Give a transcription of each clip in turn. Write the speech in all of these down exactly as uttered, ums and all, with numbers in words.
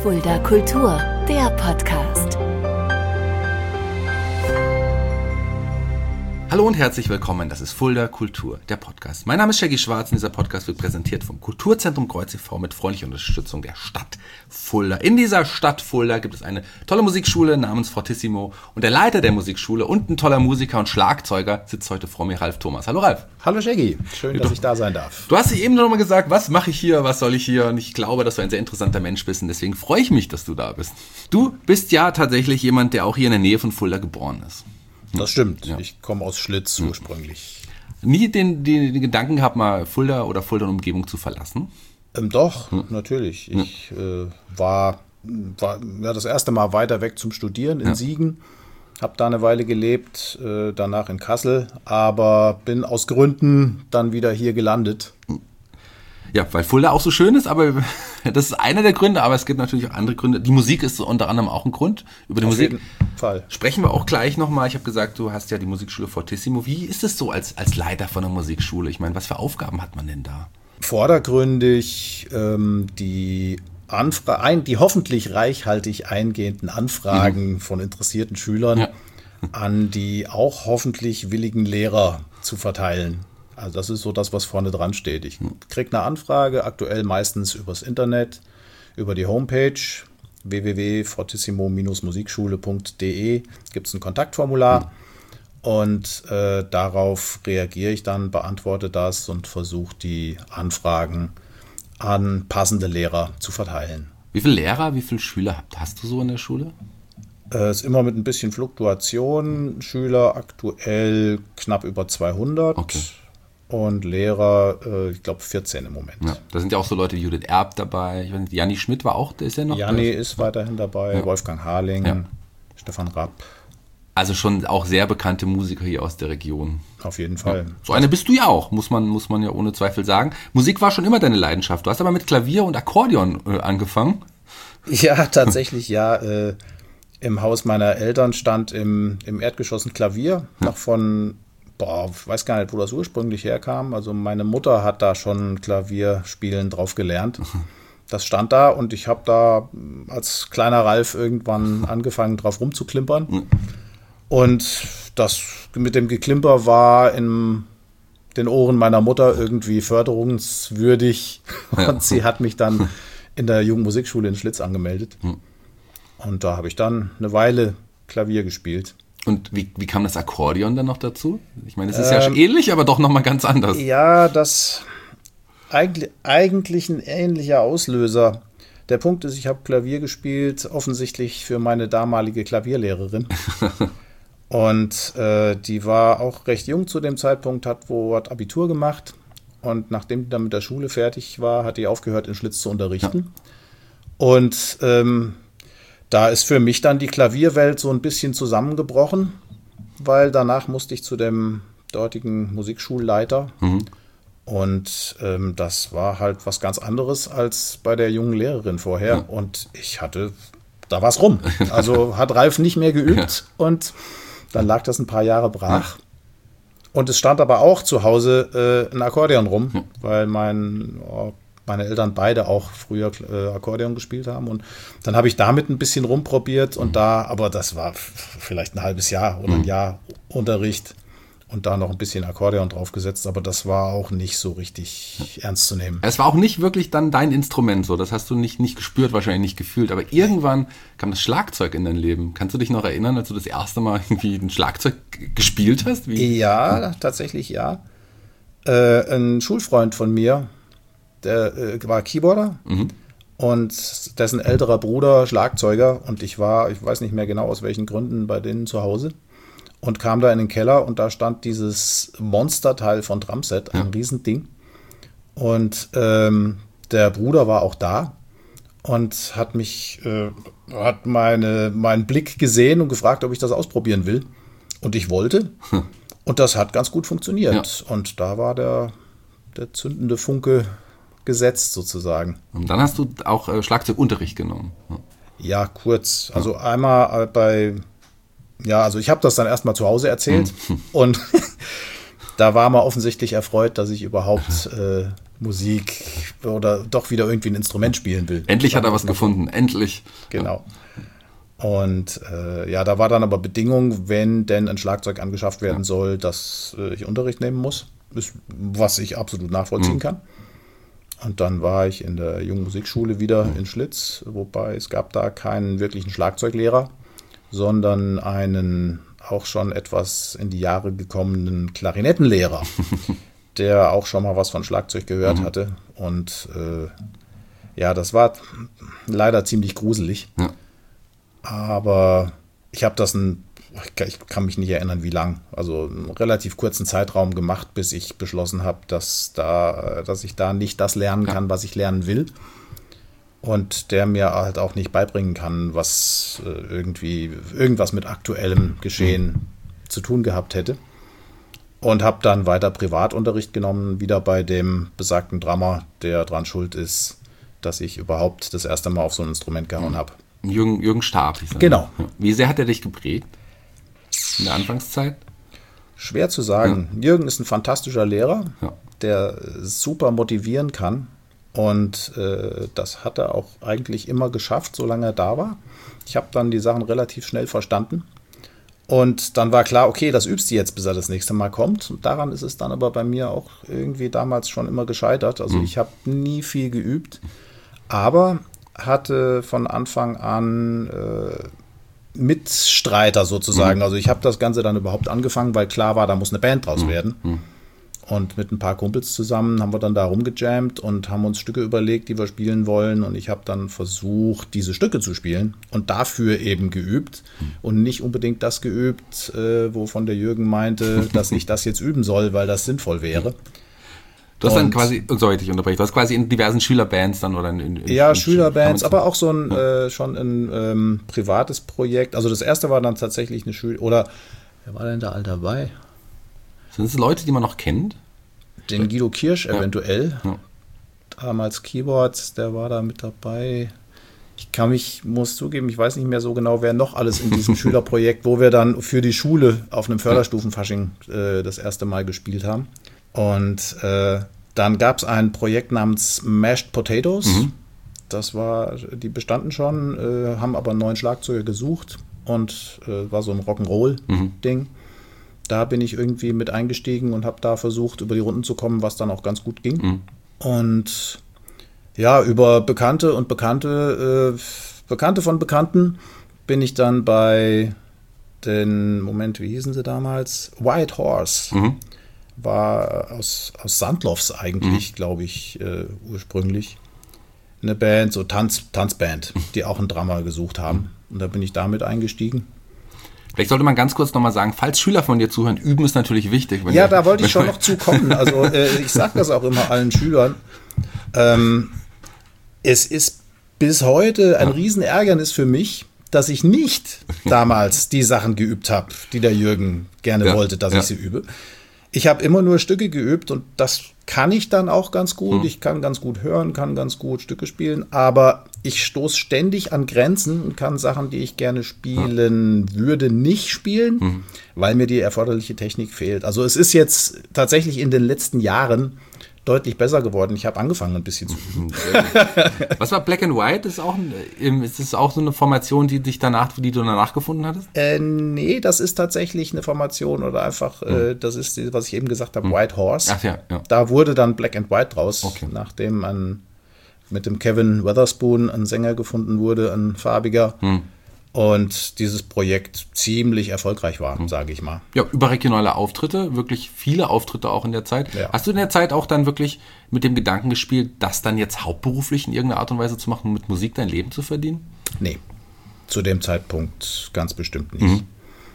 Fulda Kultur, der Podcast. Hallo und herzlich willkommen, das ist Fulda Kultur, der Podcast. Mein Name ist Shaggy Schwarz und dieser Podcast wird präsentiert vom Kulturzentrum Kreuz e V mit freundlicher Unterstützung der Stadt Fulda. In dieser Stadt Fulda gibt es eine tolle Musikschule namens Fortissimo und der Leiter der Musikschule und ein toller Musiker und Schlagzeuger sitzt heute vor mir, Ralf Thomas. Hallo Ralf. Hallo Shaggy, schön, dass ich da sein darf. Du hast eben noch mal gesagt, was mache ich hier, was soll ich hier? Und ich glaube, dass du ein sehr interessanter Mensch bist und deswegen freue ich mich, dass du da bist. Du bist ja tatsächlich jemand, der auch hier in der Nähe von Fulda geboren ist. Das stimmt. Ja. Ich komme aus Schlitz hm. ursprünglich. Nie den, den, den Gedanken gehabt, mal Fulda oder Fulda und Umgebung zu verlassen? Ähm, doch, hm. natürlich. Ich hm. äh, war, war ja, das erste Mal weiter weg zum Studieren in ja. Siegen. Habe da eine Weile gelebt, äh, danach in Kassel. Aber bin aus Gründen dann wieder hier gelandet. Ja, weil Fulda auch so schön ist, aber das ist einer der Gründe, aber es gibt natürlich auch andere Gründe. Die Musik ist unter anderem auch ein Grund. Über die Auf Musik jeden Fall. Sprechen wir auch gleich nochmal. Ich habe gesagt, du hast ja die Musikschule Fortissimo. Wie ist es so als, als Leiter von einer Musikschule? Ich meine, was für Aufgaben hat man denn da? Vordergründig ähm, die Anfra- ein, die hoffentlich reichhaltig eingehenden Anfragen mhm. von interessierten Schülern ja. an die auch hoffentlich willigen Lehrer zu verteilen. Also das ist so das, was vorne dran steht. Ich kriege eine Anfrage, aktuell meistens übers Internet, über die Homepage w w w punkt fortissimo Bindestrich musikschule punkt d e gibt es ein Kontaktformular und äh, darauf reagiere ich dann, beantworte das und versuche die Anfragen an passende Lehrer zu verteilen. Wie viele Lehrer, wie viele Schüler hast du so in der Schule? Es ist immer mit ein bisschen Fluktuation. Schüler aktuell knapp über zweihundert. Okay. Und Lehrer, äh, ich glaube, vierzehn im Moment. Ja, da sind ja auch so Leute wie Judith Erb dabei. Ich weiß nicht, Janni Schmidt war auch, der ist ja noch Janni ist weiterhin dabei, ja. Wolfgang Harling, ja. Stefan Rapp. Also schon auch sehr bekannte Musiker hier aus der Region. Auf jeden Fall. Ja. So eine bist du ja auch, muss man, muss man ja ohne Zweifel sagen. Musik war schon immer deine Leidenschaft. Du hast aber mit Klavier und Akkordeon äh, angefangen. Ja, tatsächlich, ja. Äh, Im Haus meiner Eltern stand im, im Erdgeschoss ein Klavier, ja. noch von... Boah, ich weiß gar nicht, wo das ursprünglich herkam. Also meine Mutter hat da schon Klavierspielen drauf gelernt. Das stand da und ich habe da als kleiner Ralf irgendwann angefangen, drauf rumzuklimpern. Und das mit dem Geklimper war in den Ohren meiner Mutter irgendwie förderungswürdig. Und sie hat mich dann in der Jugendmusikschule in Schlitz angemeldet. Und da habe ich dann eine Weile Klavier gespielt. Und wie, wie kam das Akkordeon dann noch dazu? Ich meine, es ist ähm, ja ähnlich, aber doch nochmal ganz anders. Ja, das eigentlich, eigentlich ein ähnlicher Auslöser. Der Punkt ist, ich habe Klavier gespielt, offensichtlich für meine damalige Klavierlehrerin. Und äh, die war auch recht jung zu dem Zeitpunkt, hat wo hat Abitur gemacht. Und nachdem die dann mit der Schule fertig war, hat die aufgehört, in Schlitz zu unterrichten. Ja. Und ähm, da ist für mich dann die Klavierwelt so ein bisschen zusammengebrochen, weil danach musste ich zu dem dortigen Musikschulleiter. Mhm. Und ähm, das war halt was ganz anderes als bei der jungen Lehrerin vorher. Ja. Und ich hatte, da war's rum. Also hat Ralf nicht mehr geübt ja. und dann lag das ein paar Jahre brach. Ja. Und es stand aber auch zu Hause äh, ein Akkordeon rum, ja. weil mein... Oh, meine Eltern beide auch früher äh, Akkordeon gespielt haben und dann habe ich damit ein bisschen rumprobiert und mhm. da, aber das war f- vielleicht ein halbes Jahr oder ein mhm. Jahr Unterricht und da noch ein bisschen Akkordeon draufgesetzt, aber das war auch nicht so richtig ja. ernst zu nehmen. Es war auch nicht wirklich dann dein Instrument, so, das hast du nicht, nicht gespürt, wahrscheinlich nicht gefühlt, aber irgendwann kam das Schlagzeug in dein Leben. Kannst du dich noch erinnern, als du das erste Mal irgendwie ein Schlagzeug g- gespielt hast? Wie? Ja, tatsächlich ja. Äh, ein Schulfreund von mir, der äh, war Keyboarder mhm. und dessen älterer Bruder Schlagzeuger und ich war, ich weiß nicht mehr genau aus welchen Gründen, bei denen zu Hause und kam da in den Keller und da stand dieses Monsterteil von Drumset, ein ja. Riesending und ähm, der Bruder war auch da und hat mich, äh, hat meine, meinen Blick gesehen und gefragt, ob ich das ausprobieren will und ich wollte hm. und das hat ganz gut funktioniert ja. und da war der, der zündende Funke gesetzt sozusagen. Und dann hast du auch äh, Schlagzeugunterricht genommen. Ja, ja kurz. Also ja. einmal bei, ja, also ich habe das dann erstmal zu Hause erzählt mhm. und da war man offensichtlich erfreut, dass ich überhaupt äh, Musik oder doch wieder irgendwie ein Instrument spielen will. Endlich hat er was gefunden, endlich. Genau. Und äh, ja, da war dann aber Bedingung, wenn denn ein Schlagzeug angeschafft werden ja. soll, dass äh, ich Unterricht nehmen muss, ist, was ich absolut nachvollziehen mhm. kann. Und dann war ich in der Jungen Musikschule wieder mhm. in Schlitz, wobei es gab da keinen wirklichen Schlagzeuglehrer, sondern einen auch schon etwas in die Jahre gekommenen Klarinettenlehrer, der auch schon mal was von Schlagzeug gehört mhm. hatte. Und äh, ja, das war leider ziemlich gruselig. Ja. Aber ich habe das, ein, ich kann mich nicht erinnern, wie lang, also einen relativ kurzen Zeitraum gemacht, bis ich beschlossen habe, dass, da, dass ich da nicht das lernen kann, ja. was ich lernen will. Und der mir halt auch nicht beibringen kann, was irgendwie irgendwas mit aktuellem Geschehen mhm. zu tun gehabt hätte. Und habe dann weiter Privatunterricht genommen, wieder bei dem besagten Drummer, der dran schuld ist, dass ich überhaupt das erste Mal auf so ein Instrument gehauen habe. Jürgen, Jürgen Starb. Genau. Wie sehr hat er dich geprägt in der Anfangszeit? Schwer zu sagen. Ja. Jürgen ist ein fantastischer Lehrer, ja. der super motivieren kann. Und äh, das hat er auch eigentlich immer geschafft, solange er da war. Ich habe dann die Sachen relativ schnell verstanden. Und dann war klar, okay, das übst du jetzt, bis er das nächste Mal kommt. Und daran ist es dann aber bei mir auch irgendwie damals schon immer gescheitert. Also mhm. ich habe nie viel geübt, aber hatte von Anfang an äh, Mitstreiter sozusagen. Mhm. Also ich habe das Ganze dann überhaupt angefangen, weil klar war, da muss eine Band draus mhm. werden. Mhm. Und mit ein paar Kumpels zusammen haben wir dann da rumgejammt und haben uns Stücke überlegt, die wir spielen wollen. Und ich habe dann versucht, diese Stücke zu spielen und dafür eben geübt. Mhm. Und nicht unbedingt das geübt, äh, wovon der Jürgen meinte, dass ich das jetzt üben soll, weil das sinnvoll wäre. Du hast und, dann quasi, sorry, ich unterbreche, du hast quasi in diversen Schülerbands dann oder in, in, in Ja, in Schülerbands, aber auch so ein ja. äh, schon ein ähm, privates Projekt. Also das erste war dann tatsächlich eine Schüler, oder wer war denn da all dabei? Sind das Leute, die man noch kennt? Den Guido Kirsch ja. eventuell. Ja. Damals Keyboards, der war da mit dabei. Ich kann mich, muss zugeben, ich weiß nicht mehr so genau, wer noch alles in diesem Schülerprojekt, wo wir dann für die Schule auf einem Förderstufenfasching äh, das erste Mal gespielt haben. Und äh, dann gab es ein Projekt namens Mashed Potatoes. Mhm. Das war, die bestanden schon, äh, haben aber einen neuen Schlagzeuger gesucht und äh, war so ein Rock'n'Roll-Ding. Mhm. Da bin ich irgendwie mit eingestiegen und habe da versucht, über die Runden zu kommen, was dann auch ganz gut ging. Mhm. Und ja, über Bekannte und Bekannte, äh, Bekannte von Bekannten bin ich dann bei den, Moment, wie hießen sie damals? White Horse. Mhm. War aus, aus Sandlofs eigentlich, mhm. glaube ich, äh, ursprünglich. Eine Band, so Tanz, Tanzband, die auch einen Drummer gesucht haben. Und da bin ich damit eingestiegen. Vielleicht sollte man ganz kurz nochmal sagen, falls Schüler von dir zuhören, üben ist natürlich wichtig. Wenn ja, ihr, da wollte ich schon noch zu kommen. Also äh, ich sage das auch immer allen Schülern. Ähm, es ist bis heute ein ja. Riesenärgernis für mich, dass ich nicht damals die Sachen geübt habe, die der Jürgen gerne ja. wollte, dass ja. ich sie übe. Ich habe immer nur Stücke geübt und das kann ich dann auch ganz gut. Hm. Ich kann ganz gut hören, kann ganz gut Stücke spielen, aber ich stoße ständig an Grenzen und kann Sachen, die ich gerne spielen hm. würde, nicht spielen, hm. weil mir die erforderliche Technik fehlt. Also es ist jetzt tatsächlich in den letzten Jahren deutlich besser geworden. Ich habe angefangen, ein bisschen zu üben. Was war Black and White? Ist, auch ein, ist das auch so eine Formation, die dich danach, die du danach gefunden hattest? Äh, nee, das ist tatsächlich eine Formation oder einfach, hm. äh, das ist, die, was ich eben gesagt habe, hm. White Horse. Ach ja, ja. Da wurde dann Black and White draus, okay. nachdem ein, mit dem Kevin Weatherspoon ein Sänger gefunden wurde, ein farbiger. Hm. Und dieses Projekt ziemlich erfolgreich war, mhm. sage ich mal. Ja, überregionale Auftritte, wirklich viele Auftritte auch in der Zeit. Ja. Hast du in der Zeit auch dann wirklich mit dem Gedanken gespielt, das dann jetzt hauptberuflich in irgendeiner Art und Weise zu machen, mit Musik dein Leben zu verdienen? Nee, zu dem Zeitpunkt ganz bestimmt nicht. Mhm.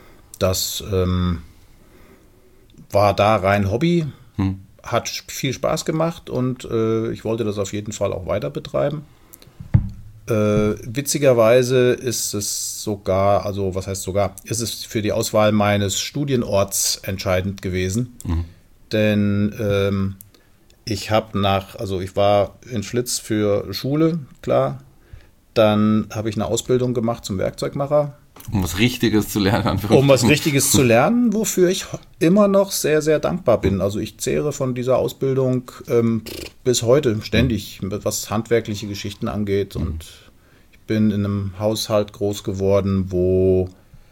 Das ähm, war da rein Hobby, mhm. hat viel Spaß gemacht und äh, ich wollte das auf jeden Fall auch weiter betreiben. Äh, witzigerweise ist es sogar, also was heißt sogar, ist es für die Auswahl meines Studienorts entscheidend gewesen. Mhm. Denn ähm, ich habe nach, also ich war in Schlitz für Schule, klar. Dann habe ich eine Ausbildung gemacht zum Werkzeugmacher Um was Richtiges zu lernen. Um was Richtiges zu lernen, wofür ich immer noch sehr, sehr dankbar bin. Also ich zehre von dieser Ausbildung ähm, bis heute ständig, was handwerkliche Geschichten angeht. Und ich bin in einem Haushalt groß geworden, wo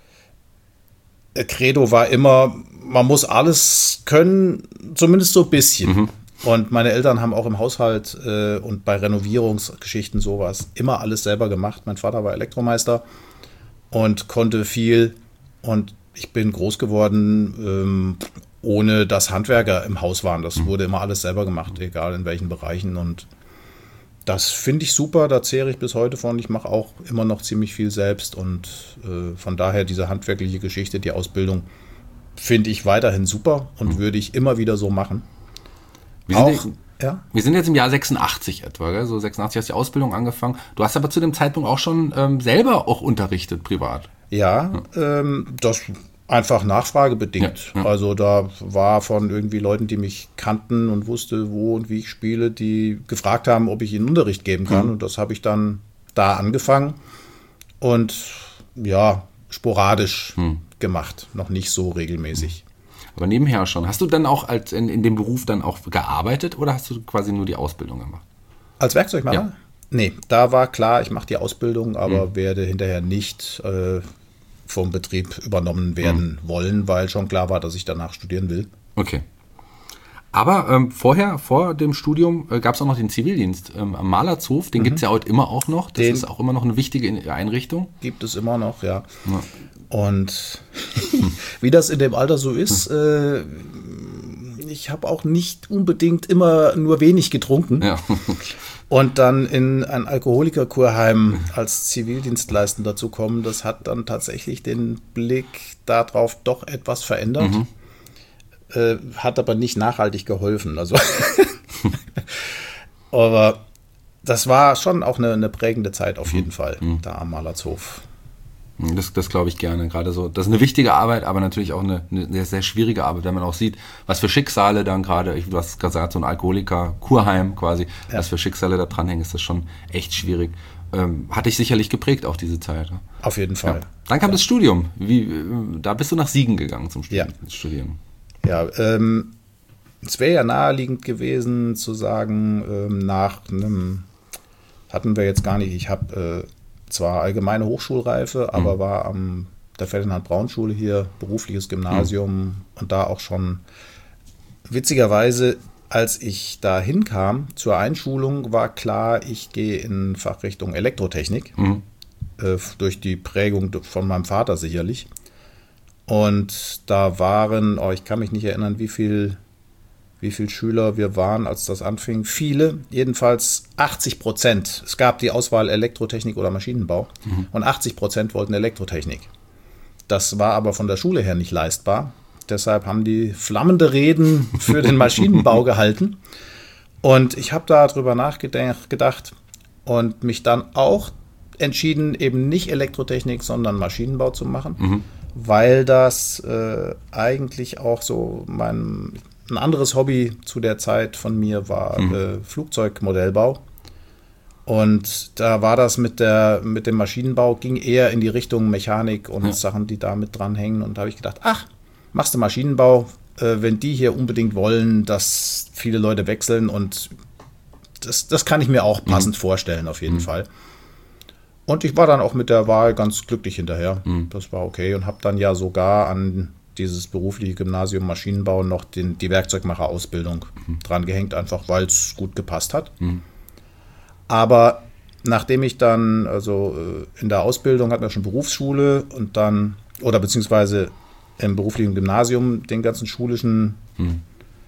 Credo war immer, man muss alles können, zumindest so ein bisschen. Mhm. Und meine Eltern haben auch im Haushalt äh, und bei Renovierungsgeschichten sowas immer alles selber gemacht. Mein Vater war Elektromeister und konnte viel. Und ich bin groß geworden, ähm, ohne dass Handwerker im Haus waren. Das wurde immer alles selber gemacht, egal in welchen Bereichen. Und das finde ich super, da zehre ich bis heute von. Ich mache auch immer noch ziemlich viel selbst. Und äh, von daher diese handwerkliche Geschichte, die Ausbildung, finde ich weiterhin super und mhm. würde ich immer wieder so machen. Wir sind, auch, jetzt, ja? wir sind jetzt im Jahr sechsundachtzig etwa, gell? So sechsundachtzig hast du die Ausbildung angefangen. Du hast aber zu dem Zeitpunkt auch schon ähm, selber auch unterrichtet, privat. Ja, ja. Ähm, das einfach nachfragebedingt. Ja, ja. Also da war von irgendwie Leuten, die mich kannten und wusste, wo und wie ich spiele, die gefragt haben, ob ich ihnen Unterricht geben kann. Mhm. Und das habe ich dann da angefangen und ja, sporadisch mhm. gemacht, noch nicht so regelmäßig. Aber nebenher schon. Hast du dann auch als in, in dem Beruf dann auch gearbeitet oder hast du quasi nur die Ausbildung gemacht? Als Werkzeugmacher? Ja. Nee, da war klar, ich mache die Ausbildung, aber mhm. werde hinterher nicht äh, vom Betrieb übernommen werden mhm. wollen, weil schon klar war, dass ich danach studieren will. Okay. Aber ähm, vorher, vor dem Studium, äh, gab es auch noch den Zivildienst ähm, am Malertshof. Den mhm. gibt es ja heute immer auch noch. Das den ist auch immer noch eine wichtige Einrichtung. Gibt es immer noch, ja. ja. Und wie das in dem Alter so ist, äh, ich habe auch nicht unbedingt immer nur wenig getrunken. Ja. Und dann in ein Alkoholikerkurheim als Zivildienstleistender zu kommen, das hat dann tatsächlich den Blick darauf doch etwas verändert. Mhm. Äh, hat aber nicht nachhaltig geholfen. Also aber das war schon auch eine, eine prägende Zeit auf jeden mhm. Fall, mhm. da am Malertshof. Das, das glaube ich gerne. Gerade so, das ist eine wichtige Arbeit, aber natürlich auch eine, eine sehr, sehr schwierige Arbeit, wenn man auch sieht, was für Schicksale dann gerade, du hast gesagt, so ein Alkoholiker-Kurheim quasi, ja. was für Schicksale da dranhängen, ist das schon echt schwierig. Ähm, hat dich sicherlich geprägt, auch diese Zeit. Auf jeden Fall. Ja. Dann kam ja. das Studium. Wie, da bist du nach Siegen gegangen zum Studium. Ja, Studieren. ja ähm, es wäre ja naheliegend gewesen zu sagen, ähm, nach einem, hatten wir jetzt gar nicht, ich habe äh, zwar allgemeine Hochschulreife, aber mhm. war am der Ferdinand-Braun-Schule hier, berufliches Gymnasium mhm. und da auch schon witzigerweise, als ich da hinkam zur Einschulung, war klar, ich gehe in Fachrichtung Elektrotechnik, mhm. äh, durch die Prägung von meinem Vater sicherlich. Und da waren, oh, ich kann mich nicht erinnern, wie viel wie viele Schüler wir waren, als das anfing. Viele, jedenfalls achtzig Prozent. Es gab die Auswahl Elektrotechnik oder Maschinenbau mhm. und achtzig Prozent wollten Elektrotechnik. Das war aber von der Schule her nicht leistbar. Deshalb haben die flammende Reden für den Maschinenbau gehalten. Und ich habe da drüber nachgedacht und mich dann auch entschieden, eben nicht Elektrotechnik, sondern Maschinenbau zu machen, mhm. weil das äh, eigentlich auch so mein... Ein anderes Hobby zu der Zeit von mir war mhm. äh, Flugzeugmodellbau. Und da war das mit, der, mit dem Maschinenbau, ging eher in die Richtung Mechanik und ja. Sachen, die da mit dranhängen. Und da habe ich gedacht, ach, machst du Maschinenbau, äh, wenn die hier unbedingt wollen, dass viele Leute wechseln. Und das, das kann ich mir auch passend mhm. vorstellen, auf jeden mhm. Fall. Und ich war dann auch mit der Wahl ganz glücklich hinterher. Mhm. Das war okay und habe dann ja sogar an dieses berufliche Gymnasium Maschinenbau noch den, die Werkzeugmacher-Ausbildung mhm. dran gehängt, einfach weil es gut gepasst hat. Mhm. Aber nachdem ich dann, also in der Ausbildung hatten wir schon Berufsschule und dann, oder beziehungsweise im beruflichen Gymnasium den ganzen schulischen mhm.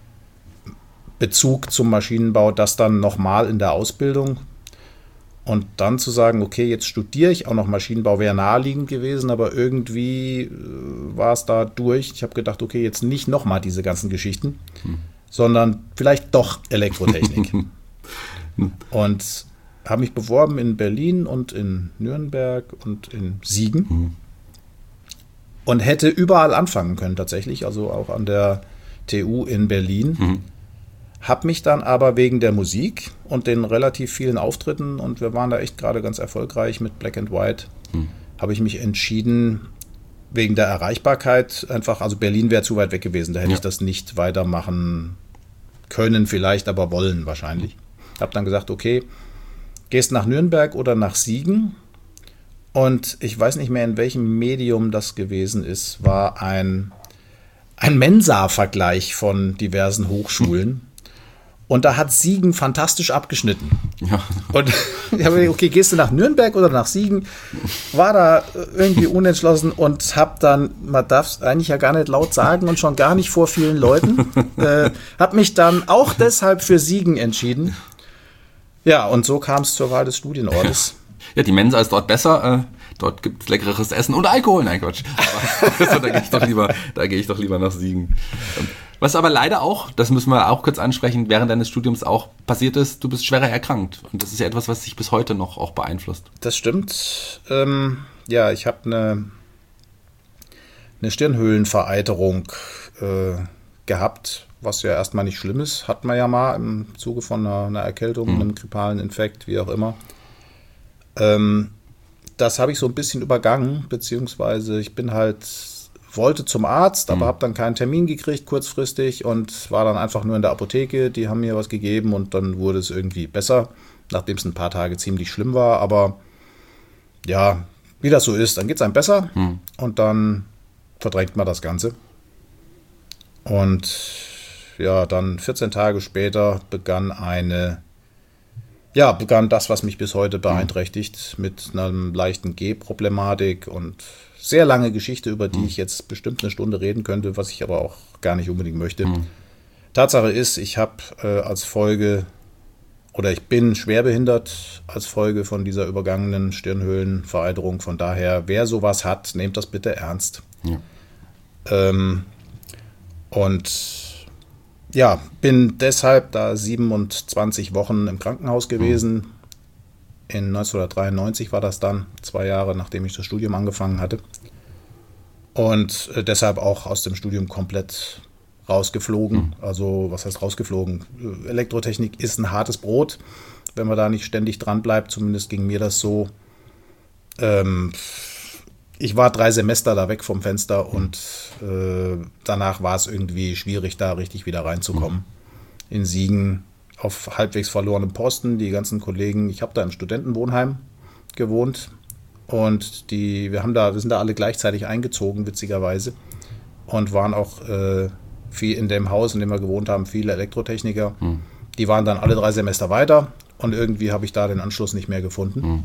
Bezug zum Maschinenbau, das dann nochmal in der Ausbildung. Und dann zu sagen, okay, jetzt studiere ich auch noch Maschinenbau, wäre naheliegend gewesen, aber irgendwie äh, war es da durch. Ich habe gedacht, okay, jetzt nicht nochmal diese ganzen Geschichten, hm. sondern vielleicht doch Elektrotechnik. Und habe mich beworben in Berlin und in Nürnberg und in Siegen hm. und hätte überall anfangen können tatsächlich, also auch an der T U in Berlin. Hm. Habe mich dann aber wegen der Musik und den relativ vielen Auftritten, und wir waren da echt gerade ganz erfolgreich mit Black and White, hm. habe ich mich entschieden, wegen der Erreichbarkeit einfach, also Berlin wäre zu weit weg gewesen, da hätte Ja. ich das nicht weitermachen können, vielleicht, aber wollen wahrscheinlich. Habe dann gesagt, okay, gehst nach Nürnberg oder nach Siegen? Und ich weiß nicht mehr, in welchem Medium das gewesen ist, war ein, ein Mensa-Vergleich von diversen Hochschulen. Und da hat Siegen fantastisch abgeschnitten. Ja. Und ich habe gedacht, okay, gehst du nach Nürnberg oder nach Siegen? War da irgendwie unentschlossen und habe dann, man darf es eigentlich ja gar nicht laut sagen und schon gar nicht vor vielen Leuten, äh, habe mich dann auch deshalb für Siegen entschieden. Ja, und so kam es zur Wahl des Studienortes. Ja, die Mensa ist dort besser. Äh, dort gibt es leckeres Essen und Alkohol. Nein, Quatsch. Aber, also, da gehe ich doch lieber, da gehe ich doch lieber nach Siegen. Ähm, Was aber leider auch, das müssen wir auch kurz ansprechen, während deines Studiums auch passiert ist, du bist schwerer erkrankt. Und das ist ja etwas, was dich bis heute noch auch beeinflusst. Das stimmt. Ähm, ja, ich habe eine, eine Stirnhöhlenvereiterung äh, gehabt, was ja erstmal nicht schlimm ist. Hat man ja mal im Zuge von einer, einer Erkältung, Mhm. einem grippalen Infekt, wie auch immer. Ähm, das habe ich so ein bisschen übergangen, beziehungsweise ich bin halt, wollte zum Arzt, aber Mhm. habe dann keinen Termin gekriegt kurzfristig und war dann einfach nur in der Apotheke. Die haben mir was gegeben und dann wurde es irgendwie besser, nachdem es ein paar Tage ziemlich schlimm war. Aber ja, wie das so ist, dann geht es einem besser Mhm. und dann verdrängt man das Ganze. Und ja, dann vierzehn Tage später begann eine, ja, begann das, was mich bis heute beeinträchtigt, mit einer leichten Gehproblematik und sehr lange Geschichte, über die ich jetzt bestimmt eine Stunde reden könnte, was ich aber auch gar nicht unbedingt möchte. Mhm. Tatsache ist, ich habe äh, als Folge oder ich bin schwerbehindert als Folge von dieser übergangenen Stirnhöhlenvereiterung. Von daher, wer sowas hat, nehmt das bitte ernst. Ja. Ähm, und ja, bin deshalb da siebenundzwanzig Wochen im Krankenhaus gewesen. In neunzehnhundertdreiundneunzig war das dann, zwei Jahre nachdem ich das Studium angefangen hatte. Und äh, deshalb auch aus dem Studium komplett rausgeflogen. Mhm. Also, was heißt rausgeflogen? Äh, Elektrotechnik ist ein hartes Brot, wenn man da nicht ständig dran bleibt. Zumindest ging mir das so. Ähm, ich war drei Semester da weg vom Fenster und äh, danach war es irgendwie schwierig, da richtig wieder reinzukommen. In Siegen auf halbwegs verlorenem Posten. Die ganzen Kollegen, ich habe da im Studentenwohnheim gewohnt und die, wir haben da, wir sind da alle gleichzeitig eingezogen, witzigerweise, und waren auch äh, viel in dem Haus, in dem wir gewohnt haben, viele Elektrotechniker. Mhm. Die waren dann alle drei Semester weiter und irgendwie habe ich da den Anschluss nicht mehr gefunden. Mhm.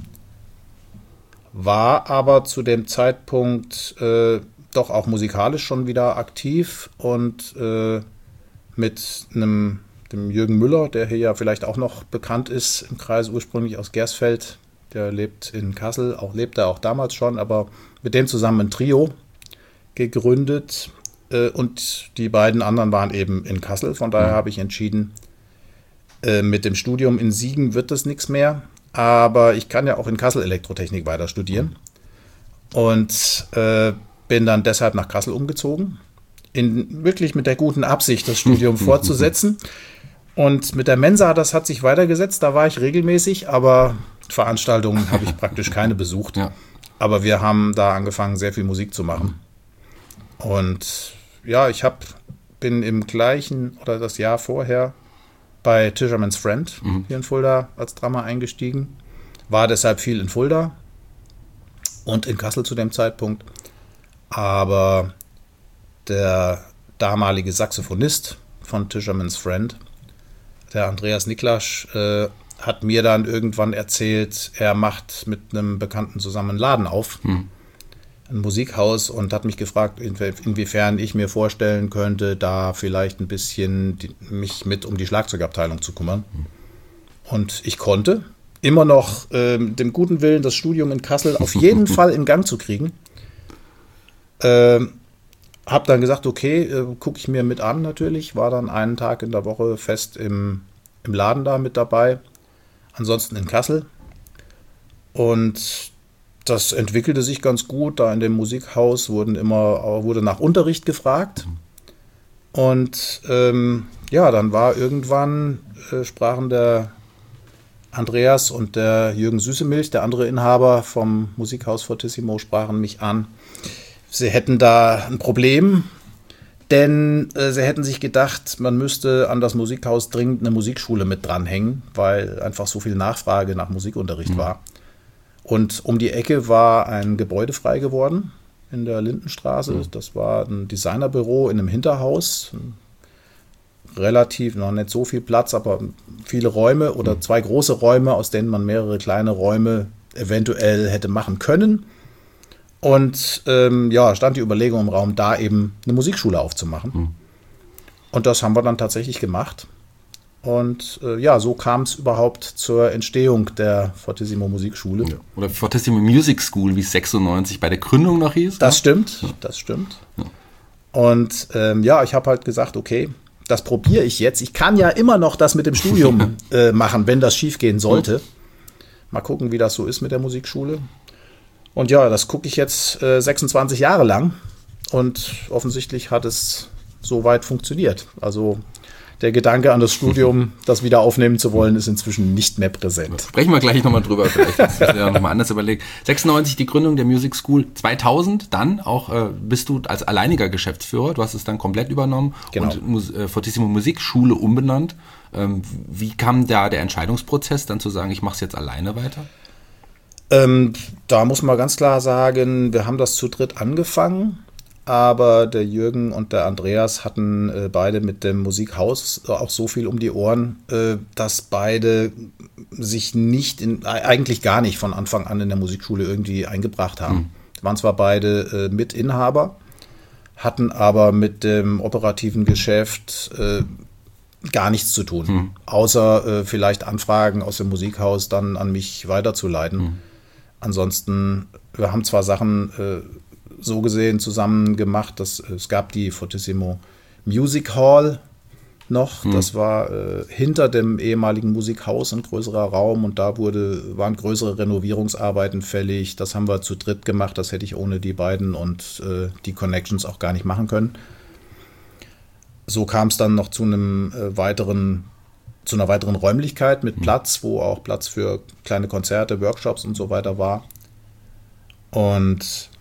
War aber zu dem Zeitpunkt äh, doch auch musikalisch schon wieder aktiv und äh, mit einem dem Jürgen Müller, der hier ja vielleicht auch noch bekannt ist im Kreis, ursprünglich aus Gersfeld, der lebt in Kassel, auch lebt er auch damals schon, aber mit dem zusammen ein Trio gegründet äh, und die beiden anderen waren eben in Kassel, von daher habe ich entschieden, äh, mit dem Studium in Siegen wird das nichts mehr, aber ich kann ja auch in Kassel Elektrotechnik weiter studieren und äh, bin dann deshalb nach Kassel umgezogen, in, wirklich mit der guten Absicht, das Studium fortzusetzen. Und mit der Mensa, das hat sich weitergesetzt, da war ich regelmäßig, aber Veranstaltungen habe ich praktisch keine besucht. Ja. Aber wir haben da angefangen, sehr viel Musik zu machen. Und ja, ich hab, bin im gleichen oder das Jahr vorher bei Tischerman's Friend Mhm. hier in Fulda als Drummer eingestiegen. War deshalb viel in Fulda und in Kassel zu dem Zeitpunkt. Aber der damalige Saxophonist von Tischerman's Friend, der Andreas Niklasch, äh, hat mir dann irgendwann erzählt, er macht mit einem Bekannten zusammen einen Laden auf, Mhm. ein Musikhaus, und hat mich gefragt, inwie- inwiefern ich mir vorstellen könnte, da vielleicht ein bisschen die, mich mit um die Schlagzeugabteilung zu kümmern. Und ich konnte immer noch äh, mit dem guten Willen, das Studium in Kassel auf jeden Fall in Gang zu kriegen. Ähm, Hab dann gesagt, okay, äh, gucke ich mir mit an natürlich. War dann einen Tag in der Woche fest im, im Laden da mit dabei. Ansonsten in Kassel. Und das entwickelte sich ganz gut. Da in dem Musikhaus wurden immer, wurde nach Unterricht gefragt. Und ähm, ja, dann war irgendwann, äh, sprachen der Andreas und der Jürgen Süßemilch, der andere Inhaber vom Musikhaus Fortissimo, sprachen mich an. Sie hätten da ein Problem, denn äh, sie hätten sich gedacht, man müsste an das Musikhaus dringend eine Musikschule mit dranhängen, weil einfach so viel Nachfrage nach Musikunterricht mhm. war. Und um die Ecke war ein Gebäude frei geworden in der Lindenstraße. Mhm. Das war ein Designerbüro in einem Hinterhaus. Relativ, noch nicht so viel Platz, aber viele Räume oder mhm. zwei große Räume, aus denen man mehrere kleine Räume eventuell hätte machen können. Und ähm, ja, stand die Überlegung im Raum, da eben eine Musikschule aufzumachen. Mhm. Und das haben wir dann tatsächlich gemacht. Und äh, ja, so kam es überhaupt zur Entstehung der Fortissimo Musikschule. Ja. Oder Fortissimo Music School, wie es sechsundneunzig bei der Gründung noch hieß. Das ne? stimmt, ja. das stimmt. Ja. Und ähm, ja, ich habe halt gesagt, okay, das probiere ich jetzt. Ich kann ja immer noch das mit dem Studium äh, machen, wenn das schief gehen sollte. Mal gucken, wie das so ist mit der Musikschule. Und ja, das gucke ich jetzt äh, sechsundzwanzig Jahre lang und offensichtlich hat es soweit funktioniert. Also der Gedanke an das Studium, das wieder aufnehmen zu wollen, ist inzwischen nicht mehr präsent. Sprechen wir gleich nochmal drüber, vielleicht das ist ja nochmal anders überlegt. sechsundneunzig die Gründung der Music School, zweitausend dann auch äh, bist du als alleiniger Geschäftsführer, du hast es dann komplett übernommen genau. und Mus- äh, Fortissimo Musikschule umbenannt. Ähm, wie kam da der Entscheidungsprozess, dann zu sagen, ich mache es jetzt alleine weiter? Ähm, da muss man ganz klar sagen, wir haben das zu dritt angefangen, aber der Jürgen und der Andreas hatten äh, beide mit dem Musikhaus auch so viel um die Ohren, äh, dass beide sich nicht, in, eigentlich gar nicht von Anfang an in der Musikschule irgendwie eingebracht haben. Mhm. Waren zwar beide äh, Mitinhaber, hatten aber mit dem operativen Geschäft äh, gar nichts zu tun, mhm. außer äh, vielleicht Anfragen aus dem Musikhaus dann an mich weiterzuleiten. Mhm. Ansonsten, wir haben zwar Sachen äh, so gesehen zusammen gemacht, dass äh, es gab die Fortissimo Music Hall noch, mhm. das war äh, hinter dem ehemaligen Musikhaus ein größerer Raum und da wurde, waren größere Renovierungsarbeiten fällig. Das haben wir zu dritt gemacht, das hätte ich ohne die beiden und äh, die Connections auch gar nicht machen können. So kam es dann noch zu einem äh, weiteren zu einer weiteren Räumlichkeit mit Platz, wo auch Platz für kleine Konzerte, Workshops und so weiter war. Und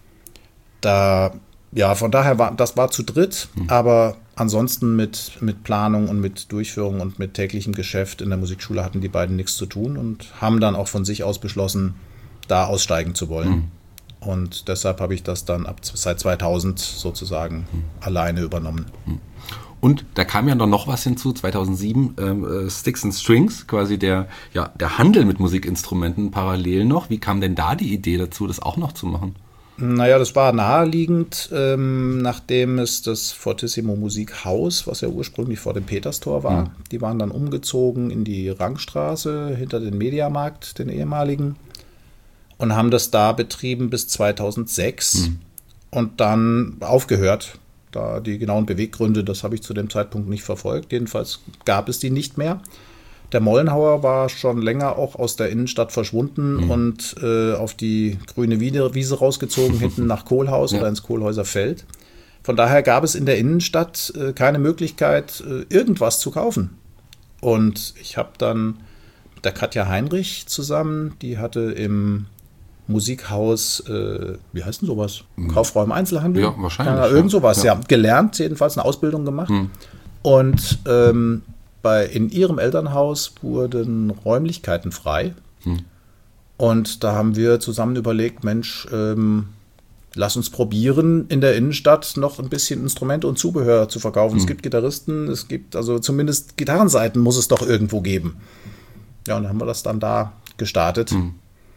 da, ja, von daher war, das war zu dritt, mhm. aber ansonsten mit, mit Planung und mit Durchführung und mit täglichem Geschäft in der Musikschule hatten die beiden nichts zu tun und haben dann auch von sich aus beschlossen, da aussteigen zu wollen. Mhm. Und deshalb habe ich das dann ab seit zweitausend sozusagen mhm. alleine übernommen. Mhm. Und da kam ja dann noch was hinzu, zweitausendsieben, ähm, Sticks and Strings, quasi der, ja, der Handel mit Musikinstrumenten parallel noch. Wie kam denn da die Idee dazu, das auch noch zu machen? Naja, das war naheliegend, ähm, nachdem es das Fortissimo Musikhaus, was ja ursprünglich vor dem Peterstor war, mhm. die waren dann umgezogen in die Rangstraße hinter den Mediamarkt, den ehemaligen, und haben das da betrieben bis zweitausendsechs mhm. und dann aufgehört. Da die genauen Beweggründe, das habe ich zu dem Zeitpunkt nicht verfolgt. Jedenfalls gab es die nicht mehr. Der Mollenhauer war schon länger auch aus der Innenstadt verschwunden mhm. und äh, auf die grüne Wiese rausgezogen, hinten nach Kohlhaus ja. oder ins Kohlhäuser Feld. Von daher gab es in der Innenstadt äh, keine Möglichkeit, äh, irgendwas zu kaufen. Und ich habe dann mit der Katja Heinrich zusammen, die hatte im Musikhaus, äh, wie heißt denn sowas? Mhm. Kaufräume Einzelhandel? Ja, wahrscheinlich. Ja, irgend sowas, ja. ja. Gelernt, jedenfalls eine Ausbildung gemacht. Mhm. Und ähm, bei, in ihrem Elternhaus wurden Räumlichkeiten frei. Mhm. Und da haben wir zusammen überlegt, Mensch, ähm, lass uns probieren, in der Innenstadt noch ein bisschen Instrumente und Zubehör zu verkaufen. Mhm. Es gibt Gitarristen, es gibt also zumindest Gitarrenseiten muss es doch irgendwo geben. Ja, und dann haben wir das dann da gestartet. Mhm.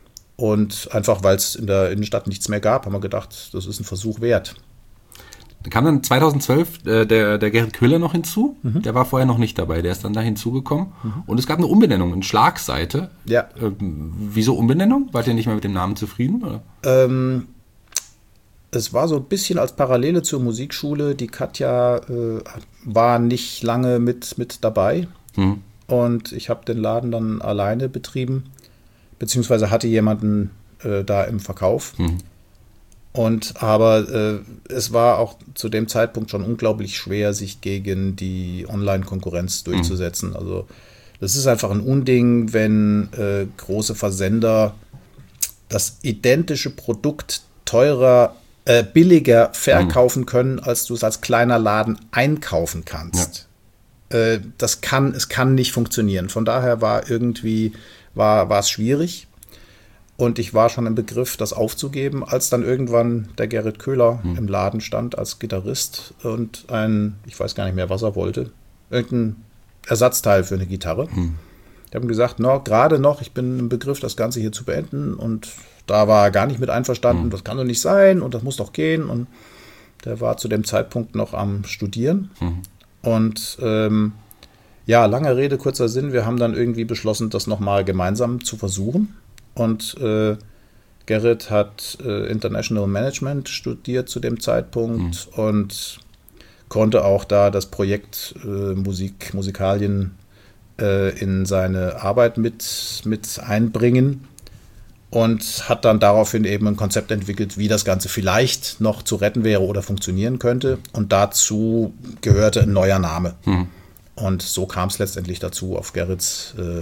Und einfach, weil es in der Innenstadt nichts mehr gab, haben wir gedacht, das ist ein Versuch wert. Da kam dann zweitausendzwölf äh, der, der Gerrit Köhler noch hinzu. Mhm. Der war vorher noch nicht dabei. Der ist dann da hinzugekommen. Mhm. Und es gab eine Umbenennung, eine Schlagseite. Ja. Ähm, wieso Umbenennung? Wart ihr nicht mehr mit dem Namen zufrieden? Oder? Ähm, es war so ein bisschen als Parallele zur Musikschule. Die Katja äh, war nicht lange mit, mit dabei. Mhm. Und ich habe den Laden dann alleine betrieben. Beziehungsweise hatte jemanden äh, da im Verkauf. Mhm. Und aber äh, es war auch zu dem Zeitpunkt schon unglaublich schwer, sich gegen die Online-Konkurrenz durchzusetzen. Mhm. Also Das ist einfach ein Unding, wenn äh, große Versender das identische Produkt teurer, äh, billiger verkaufen mhm. können, als du es als kleiner Laden einkaufen kannst. Ja. Äh, das kann, es kann nicht funktionieren. Von daher war irgendwie, war, war es schwierig. Und ich war schon im Begriff, das aufzugeben, als dann irgendwann der Gerrit Köhler mhm. im Laden stand als Gitarrist und ein, ich weiß gar nicht mehr, was er wollte, irgendein Ersatzteil für eine Gitarre. Hm. Ich habe ihm gesagt, no, gerade noch, ich bin im Begriff, das Ganze hier zu beenden. Und da war er gar nicht mit einverstanden. Hm. Das kann doch nicht sein und das muss doch gehen. Und der war zu dem Zeitpunkt noch am Studieren. Hm. Und ähm, ja, lange Rede, kurzer Sinn. Wir haben dann irgendwie beschlossen, das nochmal gemeinsam zu versuchen. Und äh, Gerrit hat äh, International Management studiert zu dem Zeitpunkt hm. und konnte auch da das Projekt äh, Musik, Musikalien äh, in seine Arbeit mit, mit einbringen und hat dann daraufhin eben ein Konzept entwickelt, wie das Ganze vielleicht noch zu retten wäre oder funktionieren könnte. Und dazu gehörte ein neuer Name. Hm. Und so kam es letztendlich dazu, auf Gerrits äh,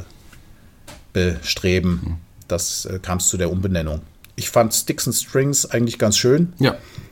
Bestreben, hm. das äh, kam es zu der Umbenennung. Ich fand Sticks and Strings eigentlich ganz schön, ja.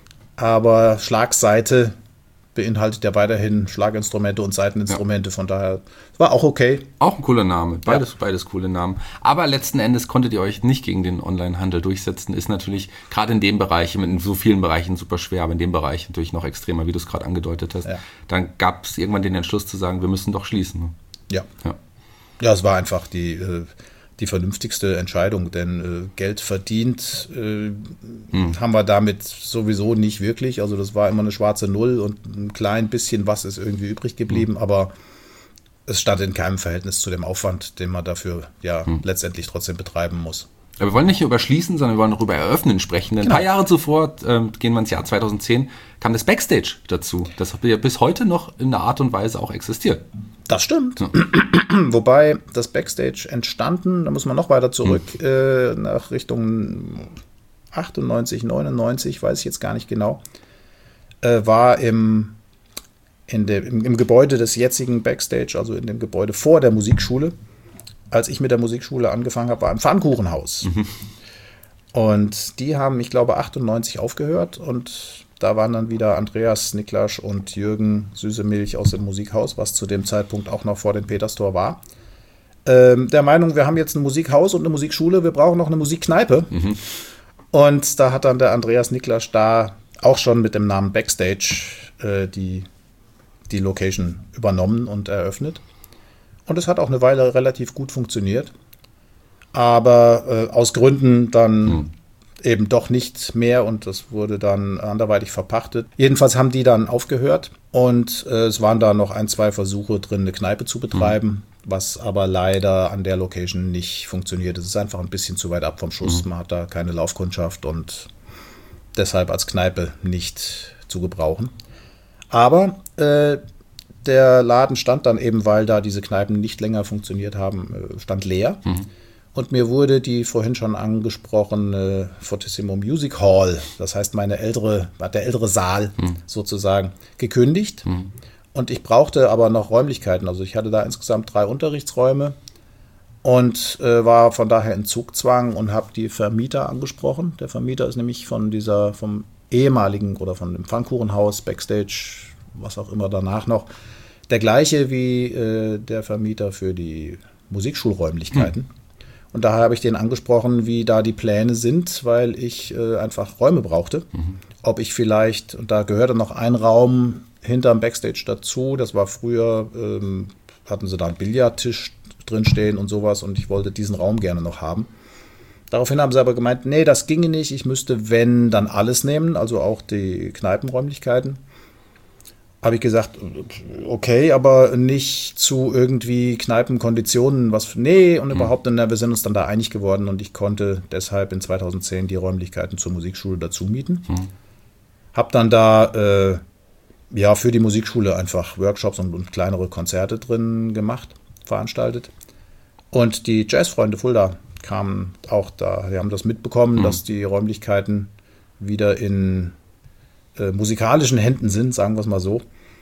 aber Schlagseite beinhaltet ja weiterhin Schlaginstrumente und Saiteninstrumente, ja. Von daher war auch okay. Auch ein cooler Name, beides, ja. beides coole Namen. Aber letzten Endes konntet ihr euch nicht gegen den Onlinehandel durchsetzen, ist natürlich gerade in dem Bereich, in so vielen Bereichen super schwer, aber in dem Bereich natürlich noch extremer, wie du es gerade angedeutet hast. Ja. Dann gab es irgendwann den Entschluss zu sagen, wir müssen doch schließen. Ja, ja, ja es war einfach die... Äh, die vernünftigste Entscheidung, denn äh, Geld verdient äh, hm. haben wir damit sowieso nicht wirklich. Also das war immer eine schwarze Null und ein klein bisschen was ist irgendwie übrig geblieben, hm. aber es stand in keinem Verhältnis zu dem Aufwand, den man dafür ja hm. letztendlich trotzdem betreiben muss. Aber wir wollen nicht über Schließen, sondern wir wollen noch über Eröffnen sprechen. Denn genau. Ein paar Jahre zuvor, äh, gehen wir ins Jahr zweitausendzehn, kam das Backstage dazu. Das hat ja bis heute noch in einer Art und Weise auch existiert. Das stimmt. Ja. Wobei das Backstage entstanden, da muss man noch weiter zurück, hm. äh, nach Richtung achtundneunzig, neunundneunzig, weiß ich jetzt gar nicht genau, äh, war im, in de, im, im Gebäude des jetzigen Backstage, also in dem Gebäude vor der Musikschule. Als ich mit der Musikschule angefangen habe, war im Pfannkuchenhaus. Mhm. Und die haben, ich glaube, achtundneunzig aufgehört und da waren dann wieder Andreas Niklasch und Jürgen Süßemilch aus dem Musikhaus, was zu dem Zeitpunkt auch noch vor dem Peterstor war. Ähm, der Meinung, wir haben jetzt ein Musikhaus und eine Musikschule, wir brauchen noch eine Musikkneipe. Mhm. Und da hat dann der Andreas Niklasch da auch schon mit dem Namen Backstage äh, die, die Location übernommen und eröffnet. Und es hat auch eine Weile relativ gut funktioniert. Aber äh, aus Gründen dann hm. eben doch nicht mehr und das wurde dann anderweitig verpachtet. Jedenfalls haben die dann aufgehört und äh, es waren da noch ein, zwei Versuche drin, eine Kneipe zu betreiben, hm. was aber leider an der Location nicht funktioniert. Es ist einfach ein bisschen zu weit ab vom Schuss. Hm. Man hat da keine Laufkundschaft und deshalb als Kneipe nicht zu gebrauchen. Aber äh, der Laden stand dann eben, weil da diese Kneipen nicht länger funktioniert haben, stand leer. Mhm. Und mir wurde die vorhin schon angesprochene Fortissimo Music Hall, das heißt meine ältere, der ältere Saal mhm. sozusagen, gekündigt. Mhm. Und ich brauchte aber noch Räumlichkeiten. Also ich hatte da insgesamt drei Unterrichtsräume und äh, war von daher in Zugzwang und habe die Vermieter angesprochen. Der Vermieter ist nämlich von dieser, vom ehemaligen oder von dem Pfannkuchenhaus, Backstage, was auch immer danach noch, der gleiche wie äh, der Vermieter für die Musikschulräumlichkeiten. Hm. Und daher habe ich den angesprochen, wie da die Pläne sind, weil ich äh, einfach Räume brauchte. Mhm. Ob ich vielleicht, und da gehörte noch ein Raum hinterm Backstage dazu, das war früher, ähm, hatten sie da einen Billardtisch drin stehen und sowas und ich wollte diesen Raum gerne noch haben. Daraufhin haben sie aber gemeint, nee, das ginge nicht, ich müsste, wenn, dann alles nehmen, also auch die Kneipenräumlichkeiten. Habe ich gesagt, okay, aber nicht zu irgendwie Kneipenkonditionen, was, nee, und mhm. überhaupt, und wir sind uns dann da einig geworden und ich konnte deshalb in zweitausendzehn die Räumlichkeiten zur Musikschule dazu mieten. Mhm. Habe dann da, äh, ja, für die Musikschule einfach Workshops und, und kleinere Konzerte drin gemacht, veranstaltet. Und die Jazzfreunde Fulda kamen auch da, die haben das mitbekommen, mhm. dass die Räumlichkeiten wieder in äh, musikalischen Händen sind, sagen wir es mal so.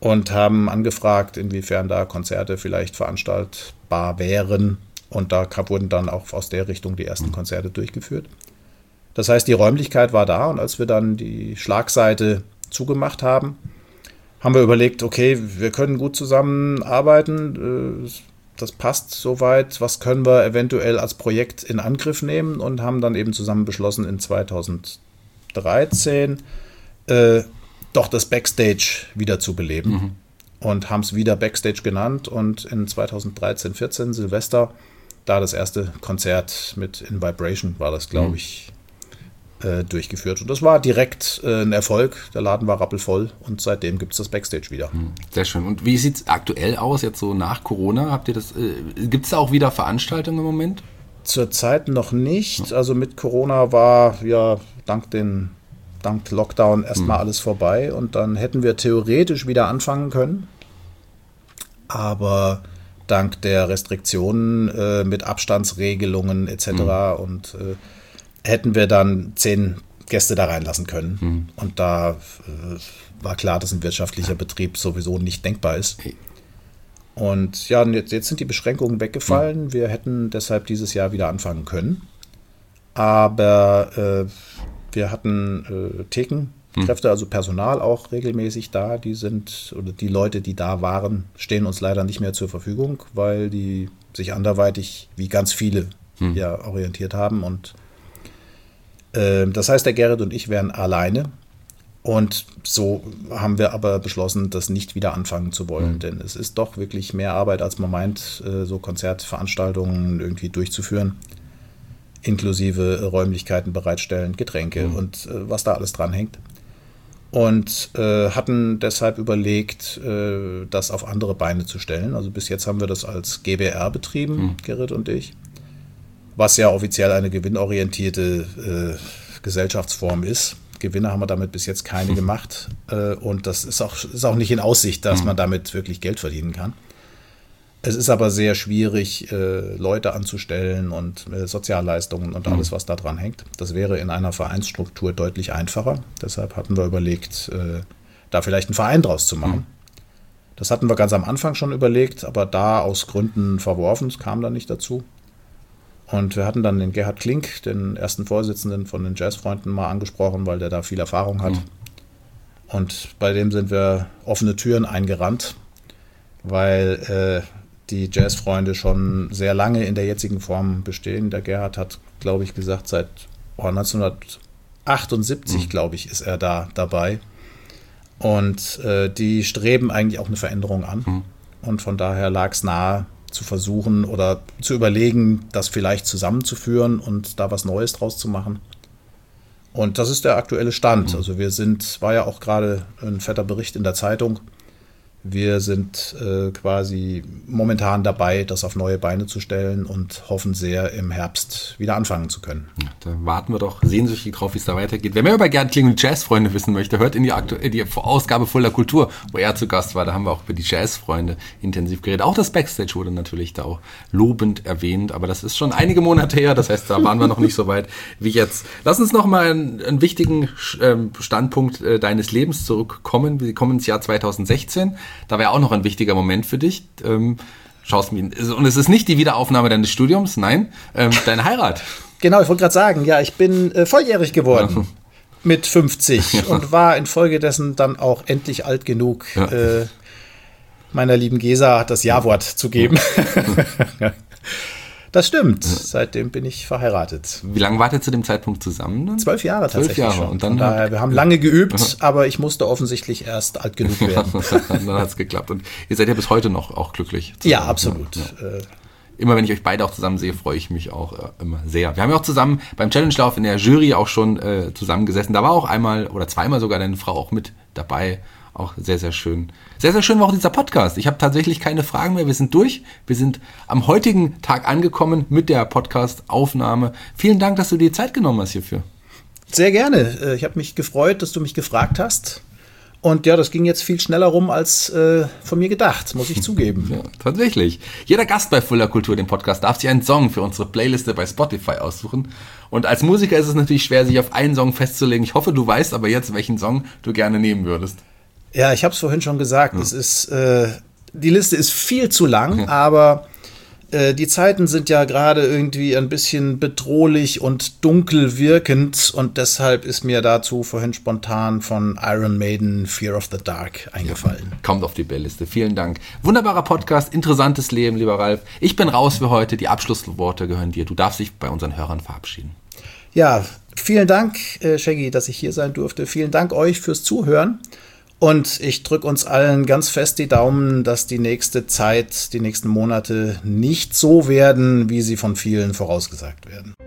und haben angefragt, inwiefern da Konzerte vielleicht veranstaltbar wären. Und da wurden dann auch aus der Richtung die ersten Konzerte durchgeführt. Das heißt, die Räumlichkeit war da und als wir dann die Schlagseite zugemacht haben, haben wir überlegt, okay, wir können gut zusammenarbeiten, das passt soweit, was können wir eventuell als Projekt in Angriff nehmen und haben dann eben zusammen beschlossen, in zweitausenddreizehn äh, doch das Backstage wieder zu beleben mhm. und haben es wieder Backstage genannt und in zweitausenddreizehn, vierzehn Silvester, da das erste Konzert mit In Vibration war das, glaube ich, äh, durchgeführt. Und das war direkt äh, ein Erfolg. Der Laden war rappelvoll und seitdem gibt es das Backstage wieder. Sehr schön. Und wie sieht es aktuell aus, jetzt so nach Corona? Habt ihr das? Äh, gibt es da auch wieder Veranstaltungen im Moment? Zurzeit noch nicht. Also mit Corona war ja dank den dank Lockdown erstmal hm. alles vorbei und dann hätten wir theoretisch wieder anfangen können. Aber dank der Restriktionen äh, mit Abstandsregelungen et cetera. Mhm. Und äh, hätten wir dann zehn Gäste da reinlassen können. Mhm. Und da äh, war klar, dass ein wirtschaftlicher Betrieb sowieso nicht denkbar ist. Okay. Und ja, jetzt, jetzt sind die Beschränkungen weggefallen. Mhm. Wir hätten deshalb dieses Jahr wieder anfangen können. Aber äh, wir hatten äh, Theken. Kräfte, also Personal auch regelmäßig da, die sind, oder die Leute, die da waren, stehen uns leider nicht mehr zur Verfügung, weil die sich anderweitig, wie ganz viele, hm. ja orientiert haben. Und äh, das heißt, der Gerrit und ich wären alleine. Und so haben wir aber beschlossen, das nicht wieder anfangen zu wollen, hm. denn es ist doch wirklich mehr Arbeit, als man meint, äh, so Konzertveranstaltungen irgendwie durchzuführen. Inklusive Räumlichkeiten bereitstellen, Getränke hm. und äh, was da alles dran hängt. Und äh, hatten deshalb überlegt, äh, das auf andere Beine zu stellen. Also bis jetzt haben wir das als G b R betrieben, mhm. Gerrit und ich, was ja offiziell eine gewinnorientierte äh, Gesellschaftsform ist. Gewinne haben wir damit bis jetzt keine mhm. gemacht. Äh, und das ist auch, ist auch nicht in Aussicht, dass mhm. man damit wirklich Geld verdienen kann. Es ist aber sehr schwierig, äh, Leute anzustellen und äh, Sozialleistungen und alles, was da dran hängt. Das wäre in einer Vereinsstruktur deutlich einfacher. Deshalb hatten wir überlegt, äh, da vielleicht einen Verein draus zu machen. Mhm. Das hatten wir ganz am Anfang schon überlegt, aber da aus Gründen verworfen. Es kam dann nicht dazu. Und wir hatten dann den Gerhard Klink, den ersten Vorsitzenden von den Jazzfreunden, mal angesprochen, weil der da viel Erfahrung hat. Mhm. Und bei dem sind wir offene Türen eingerannt, weil äh, die Jazzfreunde schon sehr lange in der jetzigen Form bestehen. Der Gerhard hat, glaube ich, gesagt, seit oh, neunzehnhundertachtundsiebzig, mhm. glaube ich, ist er da dabei. Und äh, die streben eigentlich auch eine Veränderung an. Mhm. Und von daher lag es nahe, zu versuchen oder zu überlegen, das vielleicht zusammenzuführen und da was Neues draus zu machen. Und das ist der aktuelle Stand. Mhm. Also wir sind, war ja auch gerade ein fetter Bericht in der Zeitung, wir sind äh, quasi momentan dabei, das auf neue Beine zu stellen und hoffen sehr, im Herbst wieder anfangen zu können. Ja, da warten wir doch sehnsüchtig drauf, wie es da weitergeht. Wer mehr über Gerhard Klink und Jazzfreunde wissen möchte, hört in die, Aktu- die Ausgabe Fulda Kultur, wo er zu Gast war. Da haben wir auch über die Jazzfreunde intensiv geredet. Auch das Backstage wurde natürlich da auch lobend erwähnt, aber das ist schon einige Monate her. Das heißt, da waren wir noch nicht so weit wie jetzt. Lass uns noch mal einen, einen wichtigen Standpunkt äh, deines Lebens zurückkommen. Wir kommen ins Jahr zweitausendsechzehn. Da wäre auch noch ein wichtiger Moment für dich. Ähm, schaust mir, und es ist nicht die Wiederaufnahme deines Studiums, nein, ähm, deine Heirat. Genau, ich wollte gerade sagen, ja, ich bin äh, volljährig geworden ja. mit fünfzig ja. und war infolgedessen dann auch endlich alt genug, ja. äh, meiner lieben Gesa das Ja-Wort zu geben. Ja. Das stimmt. Seitdem bin ich verheiratet. Wie lange wart ihr zu dem Zeitpunkt zusammen? Dann? Zwölf Jahre tatsächlich Zwölf Jahre. schon. Und dann daher, wir haben lange geübt, aber ich musste offensichtlich erst alt genug werden. Dann hat es geklappt. Und ihr seid ja bis heute noch auch glücklich. Zusammen. Ja, absolut. Ja. Immer wenn ich euch beide auch zusammen sehe, freue ich mich auch äh, immer sehr. Wir haben ja auch zusammen beim Challenge-Lauf in der Jury auch schon äh, zusammengesessen. Da war auch einmal oder zweimal sogar deine Frau auch mit dabei. Auch sehr, sehr schön. Sehr, sehr schön war auch dieser Podcast. Ich habe tatsächlich keine Fragen mehr. Wir sind durch. Wir sind am heutigen Tag angekommen mit der Podcast-Aufnahme. Vielen Dank, dass du dir Zeit genommen hast hierfür. Sehr gerne. Ich habe mich gefreut, dass du mich gefragt hast. Und ja, das ging jetzt viel schneller rum als äh, von mir gedacht, muss ich zugeben. Ja, tatsächlich. Jeder Gast bei Fulda Kultur, dem Podcast, darf sich einen Song für unsere Playliste bei Spotify aussuchen. Und als Musiker ist es natürlich schwer, sich auf einen Song festzulegen. Ich hoffe, du weißt aber jetzt, welchen Song du gerne nehmen würdest. Ja, ich habe es vorhin schon gesagt, hm. es ist, äh, die Liste ist viel zu lang, ja. aber äh, die Zeiten sind ja gerade irgendwie ein bisschen bedrohlich und dunkel wirkend und deshalb ist mir dazu vorhin spontan von Iron Maiden Fear of the Dark eingefallen. Ja, kommt auf die Belliste. Vielen Dank. Wunderbarer Podcast, interessantes Leben, lieber Ralf. Ich bin raus für heute. Die Abschlussworte gehören dir. Du darfst dich bei unseren Hörern verabschieden. Ja, vielen Dank, äh, Shaggy, dass ich hier sein durfte. Vielen Dank euch fürs Zuhören. Und ich drücke uns allen ganz fest die Daumen, dass die nächste Zeit, die nächsten Monate nicht so werden, wie sie von vielen vorausgesagt werden.